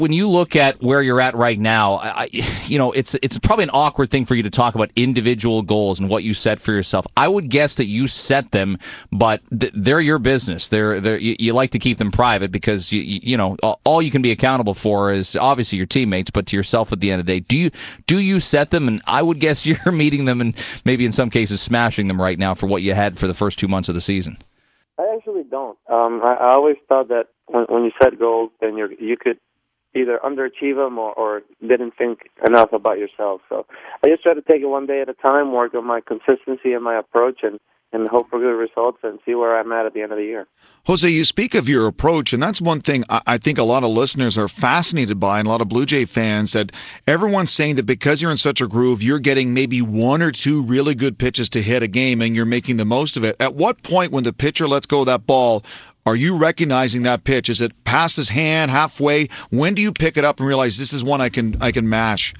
when you look at where you're at right now, it's probably an awkward thing for you to talk about individual goals and what you set for yourself. I would guess that you set them, but they're your business. You like to keep them private because all you can be accountable for is obviously your teammates, but to yourself at the end of the day. Do you set them? And I would guess you're meeting them and maybe in some cases smashing them right now for what you had for the first 2 months of the season. I actually don't. I always thought that when you set goals, then you could either underachieve them or didn't think enough about yourself. So I just try to take it one day at a time, work on my consistency and my approach, and hope for good results and see where I'm at the end of the year. Jose, you speak of your approach, and that's one thing I think a lot of listeners are fascinated by, and a lot of Blue Jay fans, that everyone's saying that because you're in such a groove, you're getting maybe one or two really good pitches to hit a game, and you're making the most of it. At what point when the pitcher lets go of that ball, are you recognizing that pitch? Is it past his hand, halfway? When do you pick it up and realize this is one I can mash?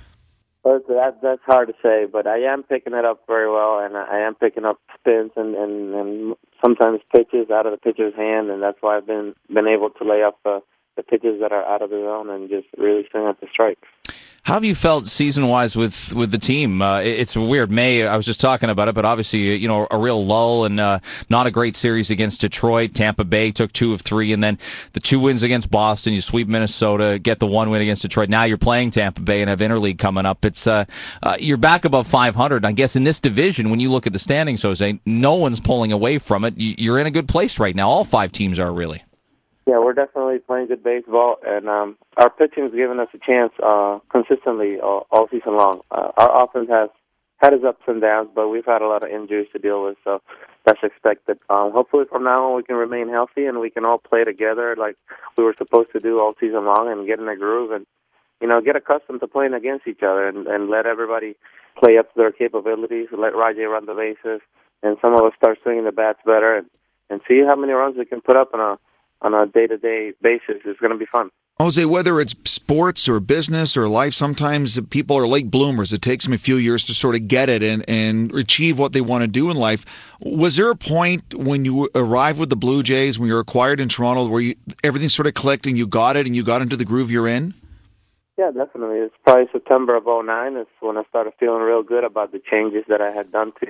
That's hard to say, but I am picking it up very well, and I am picking up spins and sometimes pitches out of the pitcher's hand, and that's why I've been able to lay up the pitches that are out of the zone and just really swing at the strikes. How have you felt season-wise with the team? It's weird. May, I was just talking about it, but obviously, a real lull and not a great series against Detroit. Tampa Bay took 2 of 3, and then the 2 wins against Boston. You sweep Minnesota, get the 1 win against Detroit. Now you're playing Tampa Bay and have interleague coming up. It's you're back above 500. I guess in this division, when you look at the standings, Jose, no one's pulling away from it. You're in a good place right now. All 5 teams are really. Yeah, we're definitely playing good baseball, and our pitching's given us a chance consistently all season long. Our offense has had its ups and downs, but we've had a lot of injuries to deal with, so that's expected. Hopefully from now on we can remain healthy and we can all play together like we were supposed to do all season long and get in a groove and, get accustomed to playing against each other and let everybody play up to their capabilities, let Rajay run the bases, and some of us start swinging the bats better and see how many runs we can put up on a day-to-day basis. Is going to be fun. Jose, whether it's sports or business or life, sometimes people are late bloomers. It takes them a few years to sort of get it and achieve what they want to do in life. Was there a point when you arrived with the Blue Jays, when you were acquired in Toronto, where everything sort of clicked and you got it and you got into the groove you're in? Yeah, definitely. It's probably September of 2009. It's when I started feeling real good about the changes that I had done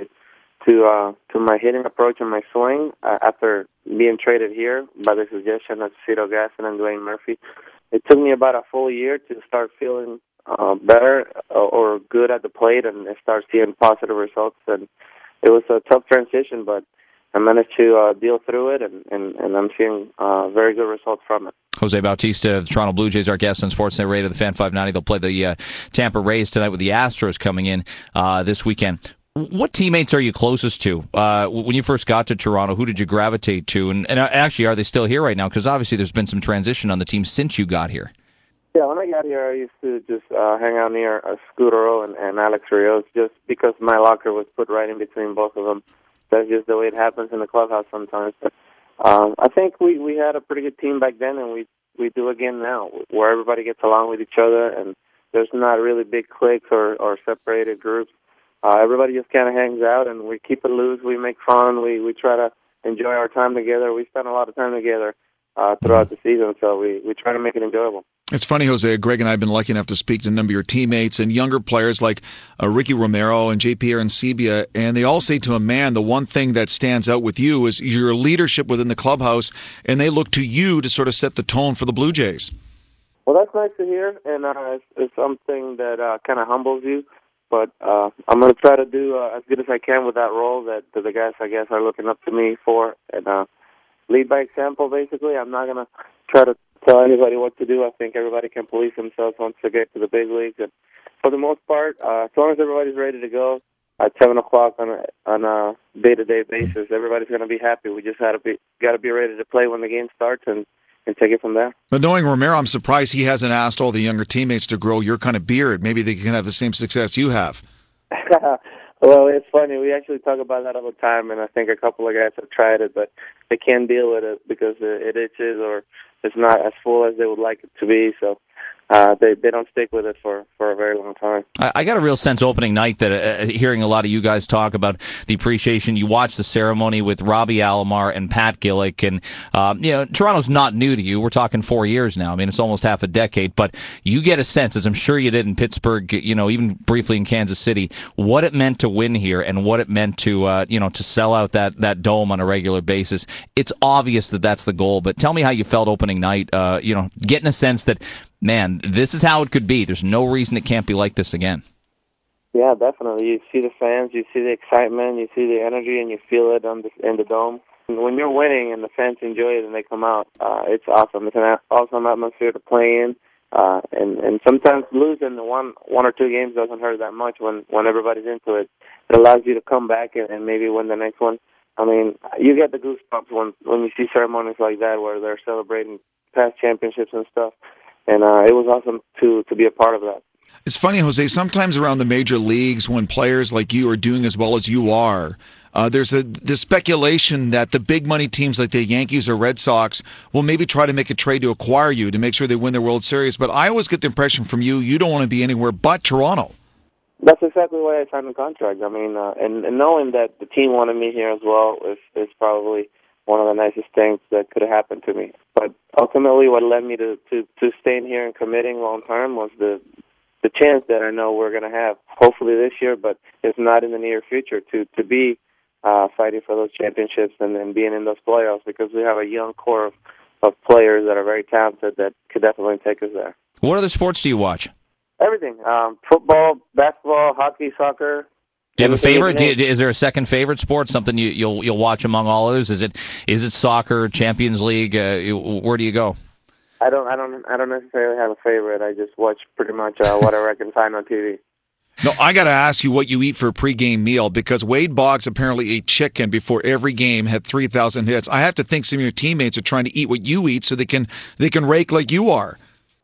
to my hitting approach and my swing after being traded here by the suggestion of Cito Gaston and Dwayne Murphy. It took me about a full year to start feeling better or good at the plate and start seeing positive results. And it was a tough transition, but I managed to deal through it, and I'm seeing very good results from it. Jose Bautista of the Toronto Blue Jays, our guest on Sportsnet Radio, the Fan 590. They'll play the Tampa Rays tonight with the Astros coming in this weekend. What teammates are you closest to? When you first got to Toronto, who did you gravitate to? And actually, are they still here right now? Because obviously there's been some transition on the team since you got here. Yeah, when I got here, I used to just hang out near Scudero and Alex Rios just because my locker was put right in between both of them. That's just the way it happens in the clubhouse sometimes. But I think we had a pretty good team back then, and we do again now, where everybody gets along with each other, and there's not really big cliques or separated groups. Everybody just kind of hangs out, and we keep it loose. We make fun. We try to enjoy our time together. We spend a lot of time together throughout the season, so we try to make it enjoyable. It's funny, Jose. Greg and I have been lucky enough to speak to a number of your teammates and younger players like Ricky Romero and J. Pierre Ancibia, and they all say to a man the one thing that stands out with you is your leadership within the clubhouse, and they look to you to sort of set the tone for the Blue Jays. Well, that's nice to hear, and it's something that kind of humbles you. But I'm going to try to do as good as I can with that role that the guys, I guess, are looking up to me for. And lead by example, basically. I'm not going to try to tell anybody what to do. I think everybody can police themselves once they get to the big leagues. And for the most part, as long as everybody's ready to go at 7 o'clock on a day-to-day basis, everybody's going to be happy. We just got to be ready to play when the game starts and take it from there. But knowing Romero, I'm surprised he hasn't asked all the younger teammates to grow your kind of beard. Maybe they can have the same success you have. Well, it's funny. We actually talk about that all the time, and I think a couple of guys have tried it, but they can't deal with it because it itches or it's not as full as they would like it to be. So they don't stick with it for a very long time. I got a real sense opening night that hearing a lot of you guys talk about the appreciation. You watched the ceremony with Robbie Alomar and Pat Gillick, and Toronto's not new to you. We're talking 4 years now. I mean, it's almost half a decade, but you get a sense, as I'm sure you did in Pittsburgh, even briefly in Kansas City, what it meant to win here and what it meant to to sell out that dome on a regular basis. It's obvious that that's the goal, but tell me how you felt opening night. Getting a sense that, man, this is how it could be. There's no reason it can't be like this again. Yeah, definitely. You see the fans, you see the excitement, you see the energy, and you feel it in the dome. And when you're winning and the fans enjoy it and they come out, it's awesome. It's an awesome atmosphere to play in. And sometimes losing one or two games doesn't hurt that much when everybody's into it. It allows you to come back and maybe win the next one. I mean, you get the goosebumps when you see ceremonies like that where they're celebrating past championships and stuff. And it was awesome to be a part of that. It's funny, Jose, sometimes around the major leagues when players like you are doing as well as you are, there's the speculation that the big money teams like the Yankees or Red Sox will maybe try to make a trade to acquire you to make sure they win the World Series. But I always get the impression from you don't want to be anywhere but Toronto. That's exactly why I signed the contract. I mean, and knowing that the team wanted me here as well is probably one of the nicest things that could have happened to me. But ultimately, what led me to staying here and committing long term was the chance that I know we're going to have, hopefully this year, but if not in the near future, to be fighting for those championships and being in those playoffs, because we have a young core of players that are very talented that could definitely take us there. What other sports do you watch? Everything. Football, basketball, hockey, soccer. Do you have a favorite? Is there a second favorite sport? Something you'll watch among all others? Is it soccer, Champions League? Where do you go? I don't necessarily have a favorite. I just watch pretty much whatever I can find on TV. No, I got to ask you what you eat for a pregame meal, because Wade Boggs apparently ate chicken before every game, had 3,000 hits. I have to think some of your teammates are trying to eat what you eat so they can rake like you are.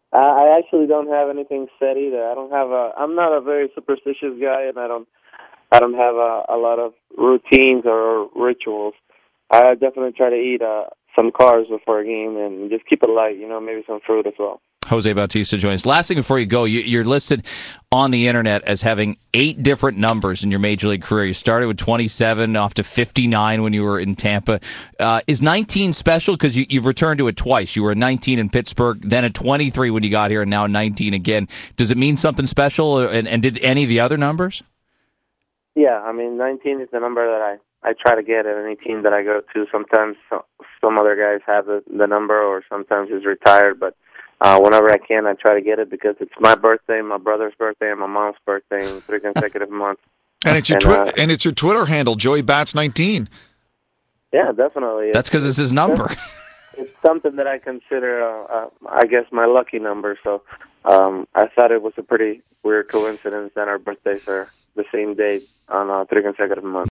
I actually don't have anything set either. I'm not a very superstitious guy, and I don't have a lot of routines or rituals. I definitely try to eat some carbs before a game and just keep it light, maybe some fruit as well. Jose Bautista joins. Last thing before you go, you're listed on the internet as having 8 different numbers in your major league career. You started with 27, off to 59 when you were in Tampa. Is 19 special? Because you've returned to it twice. You were 19 in Pittsburgh, then at 23 when you got here, and now 19 again. Does it mean something special? And did any of the other numbers? Yeah, I mean, 19 is the number that I try to get at any team that I go to. Sometimes some other guys have the number, or sometimes he's retired, but whenever I can, I try to get it because it's my birthday, my brother's birthday, and my mom's birthday in 3 consecutive months. And it's your it's your Twitter handle, Joey Bats 19. Yeah, definitely. That's because it's his number. It's something that I consider, I guess, my lucky number. So I thought it was a pretty weird coincidence that our birthdays are the same day on 3 consecutive months.